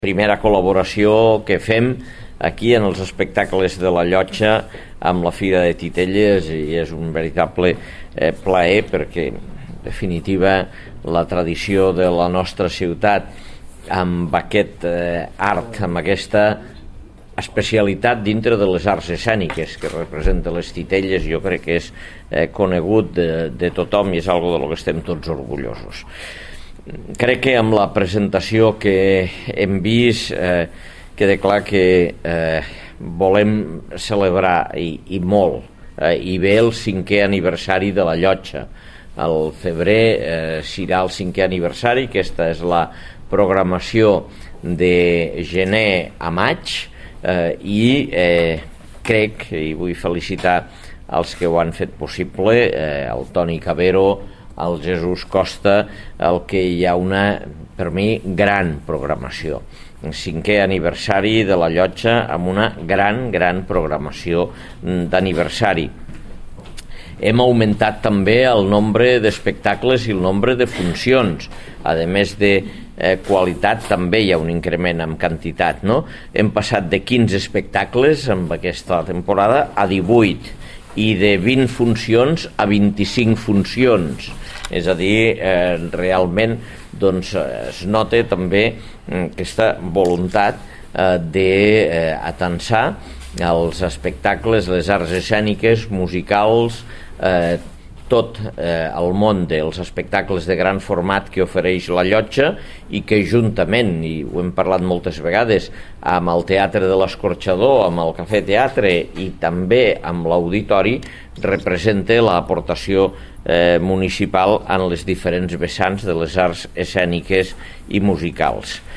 primera col·laboració que fem aquí en els espectacles de la Llotja amb la Fira de Titelles, i és un veritable plaer perquè, en definitiva, la tradició de la nostra ciutat amb aquest art, amb aquesta especialitat dintre de les arts escèniques que representa les Titelles, jo crec que és conegut de tothom i és algo de lo que estem tots orgullosos. Crec que amb la presentació que hem vist queda clar que volem celebrar i molt i bé el 5è aniversari de la Llotja. Al febrer serà el 5è aniversari, aquesta és la programació de gener a maig, i crec, i vull felicitar els que ho han fet possible, el Toni Cabero, el Jesús Costa, el que hi ha una, per mi, gran programació. El 5è aniversari de la Llotja amb una gran programació d'aniversari. Hem augmentat també el nombre d'espectacles i el nombre de funcions. A més de qualitat, també hi ha un increment en quantitat, no? Hem passat de 15 espectacles amb aquesta temporada a 18 i de 20 funcions a 25 funcions. És a dir, realment doncs, es nota també aquesta voluntat d'atensar els espectacles, les arts escèniques, musicals, tot el món dels espectacles de gran format que ofereix la Llotja i que juntament, i ho hem parlat moltes vegades, amb el Teatre de l'Escorxador, amb el Cafè Teatre i també amb l'Auditori, representa l'aportació municipal en les diferents vessants de les arts escèniques i musicals.